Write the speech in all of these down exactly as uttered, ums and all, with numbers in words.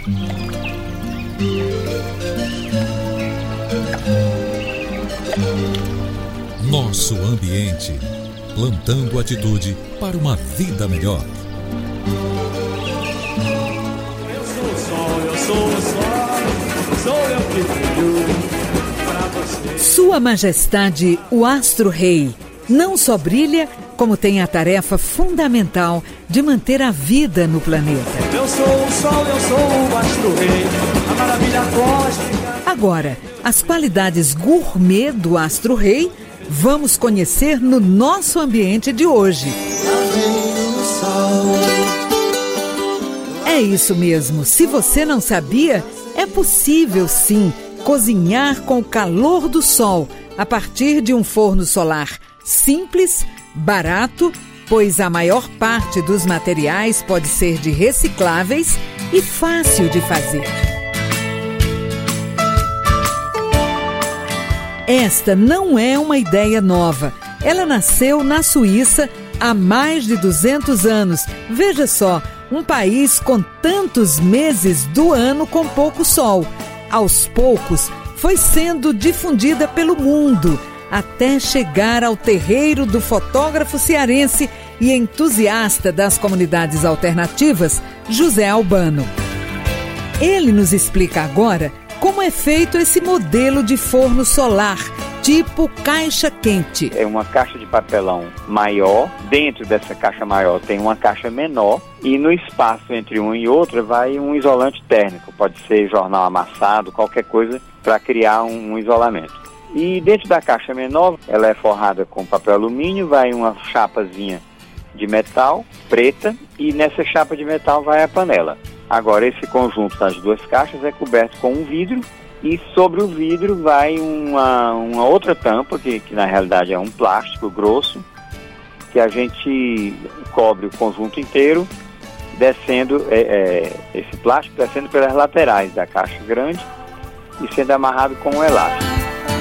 Nosso ambiente, plantando atitude para uma vida melhor. Eu sou o sol, eu sou o sol, sou eu que brilho pra você. Sua Majestade, o Astro-Rei, não só brilha, como tem a tarefa fundamental de manter a vida no planeta. Eu sou o sol, eu sou o Astro-Rei, a maravilha cósmica. Agora, as qualidades gourmet do Astro-Rei vamos conhecer no nosso ambiente de hoje. É isso mesmo, se você não sabia, é possível sim cozinhar com o calor do sol a partir de um forno solar simples, barato, pois a maior parte dos materiais pode ser de recicláveis e fácil de fazer. Esta não é uma ideia nova. Ela nasceu na Suíça há mais de duzentos anos. Veja só, um país com tantos meses do ano com pouco sol. Aos poucos, foi sendo difundida pelo mundo, até chegar ao terreiro do fotógrafo cearense e entusiasta das comunidades alternativas, José Albano. Ele nos explica agora como é feito esse modelo de forno solar, tipo caixa quente. É uma caixa de papelão maior, dentro dessa caixa maior tem uma caixa menor e no espaço entre uma e outra vai um isolante térmico, pode ser jornal amassado, qualquer coisa para criar um, um isolamento. E dentro da caixa menor, ela é forrada com papel alumínio, vai uma chapazinha de metal preta e nessa chapa de metal vai a panela. Agora, esse conjunto das duas caixas é coberto com um vidro e sobre o vidro vai uma, uma outra tampa, que, que na realidade é um plástico grosso, que a gente cobre o conjunto inteiro, descendo, é, é, esse plástico descendo pelas laterais da caixa grande e sendo amarrado com um elástico.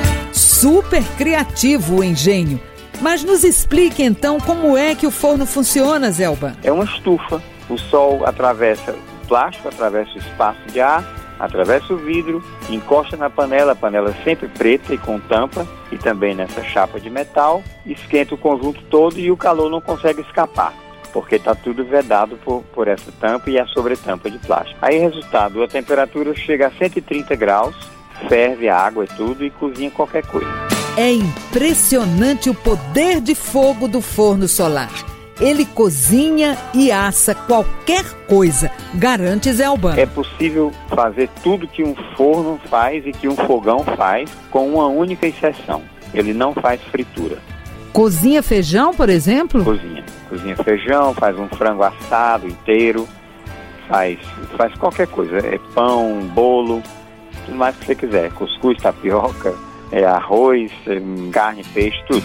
Super criativo o engenho! Mas nos explique então como é que o forno funciona, Zé Albano. É uma estufa, o sol atravessa plástico, atravessa o espaço de ar, atravessa o vidro, encosta na panela, a panela sempre preta e com tampa, e também nessa chapa de metal, esquenta o conjunto todo e o calor não consegue escapar, porque está tudo vedado por, por essa tampa e a sobretampa de plástico. Aí, resultado, a temperatura chega a cento e trinta graus, ferve a água e tudo e cozinha qualquer coisa. É impressionante o poder de fogo do forno solar. Ele cozinha e assa qualquer coisa, garante Zé Albano. É possível fazer tudo que um forno faz e que um fogão faz, com uma única exceção: ele não faz fritura. Cozinha feijão, por exemplo? Cozinha. Cozinha feijão, faz um frango assado inteiro, faz, faz qualquer coisa. É pão, bolo, tudo mais que você quiser. Cuscuz, tapioca, é arroz, é carne, peixe, tudo.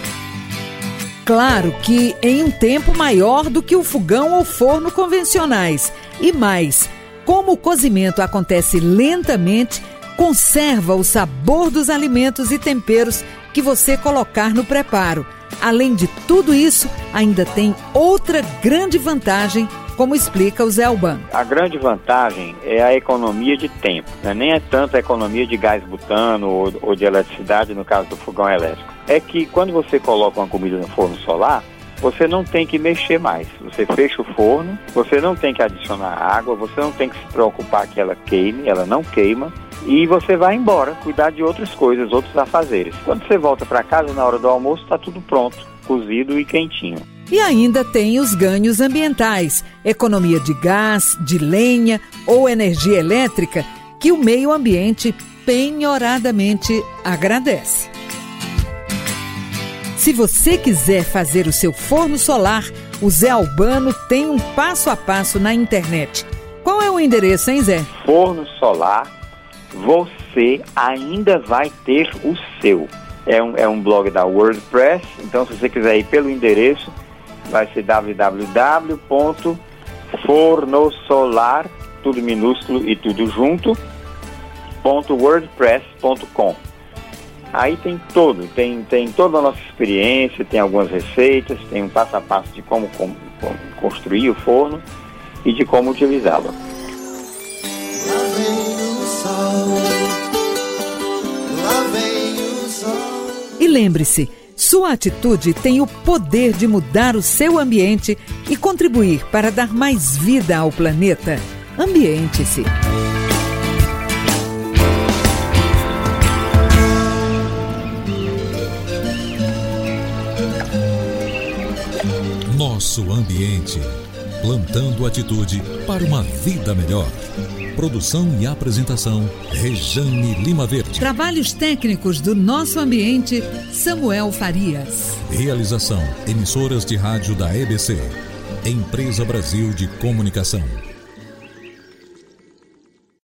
Claro que em um tempo maior do que o fogão ou forno convencionais. E mais, como o cozimento acontece lentamente, conserva o sabor dos alimentos e temperos que você colocar no preparo. Além de tudo isso, ainda tem outra grande vantagem, como explica o Zé Albano. A grande vantagem é a economia de tempo, né? Nem é tanto a economia de gás butano ou, ou de eletricidade, no caso do fogão elétrico. É que quando você coloca uma comida no forno solar, você não tem que mexer mais. Você fecha o forno, você não tem que adicionar água, você não tem que se preocupar que ela queime, ela não queima, e você vai embora cuidar de outras coisas, outros afazeres. Quando você volta para casa na hora do almoço, está tudo pronto, cozido e quentinho. E ainda tem os ganhos ambientais, economia de gás, de lenha ou energia elétrica, que o meio ambiente penhoradamente agradece. Se você quiser fazer o seu forno solar, o Zé Albano tem um passo a passo na internet. Qual é o endereço, hein, Zé? Forno solar, você ainda vai ter o seu. É um, é um blog da WordPress, então se você quiser ir pelo endereço, vai ser w w w ponto fornosolar, tudo minúsculo e tudo junto, ponto wordpress ponto com. Aí tem todo, tem, tem toda a nossa experiência, tem algumas receitas, tem um passo a passo de como, como, como construir o forno e de como utilizá-lo. lembre-se, sua atitude tem o poder de mudar o seu ambiente e contribuir para dar mais vida ao planeta. Ambiente-se. Nosso ambiente. Plantando atitude para uma vida melhor. Produção e apresentação, Rejane Lima Verde. Trabalhos técnicos do Nosso Ambiente, Samuel Farias. Realização, emissoras de rádio da E B C. Empresa Brasil de Comunicação.